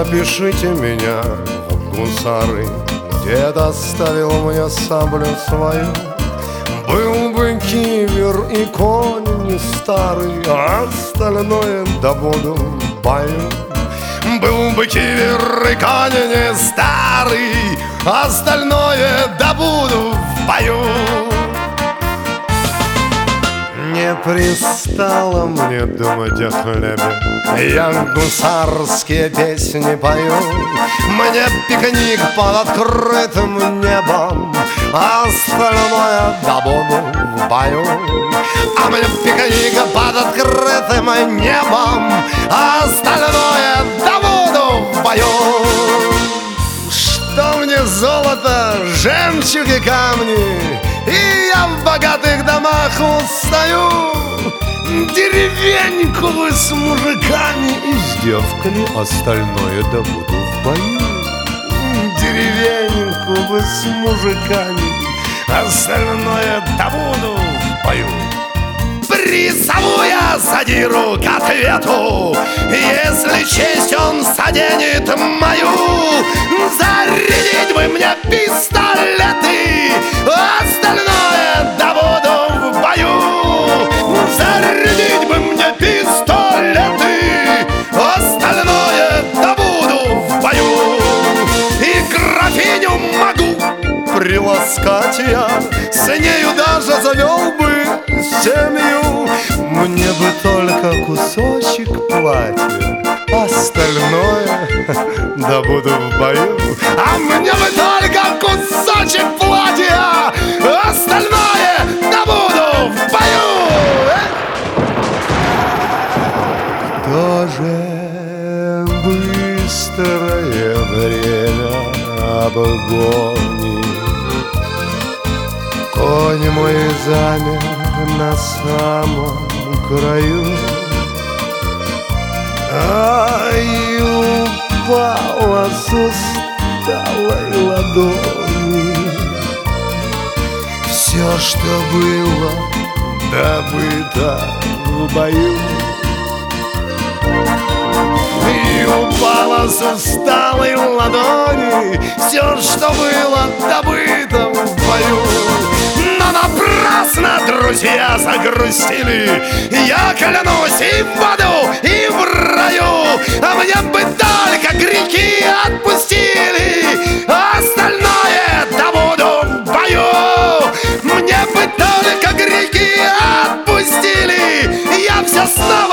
запишите меня в гусары. Дед оставил мне саблю свою. Был бы кивер и конь не старый, а остальное добуду в бою. Был бы кивер и конь не старый, а остальное добуду в бою. Не пристало мне думать о хлебе, я гусарские песни пою. Мне пикник под открытым небом, а остальное добуду в бою. А мне пикник под открытым небом, а остальное добуду в бою. Что мне золото, жемчуг и камни, и я в богатых домах устаю. Деревеньку вы с мужиками и с девками, остальное добуду в бою. Деревеньку вы с мужиками, остальное добуду в бою. Призову я задиру к ответу, если честь он заденет мою. Зарядить бы мне пистолеты, остальное добуду в бою. Зарядить бы мне пистолеты, остальное добуду в бою. И графиню могу приласкать я, с нею даже завел бы семью. Мне бы только кусочек платья, остальное добуду в бою. А мне бы только кусочек платья, остальное добуду в бою. Кто же быстрое время обгонит? Конь мой замер на самом краю, ай, упала с усталой ладони все, что было добыто в бою. И упала с усталой ладони все, что было добыто в бою. Но напрасно друзья загрустили, я клянусь и в аду, и в раю. А мне бы только грехи отпустили, остальное добуду в бою. Мне бы только грехи отпустили, я все снова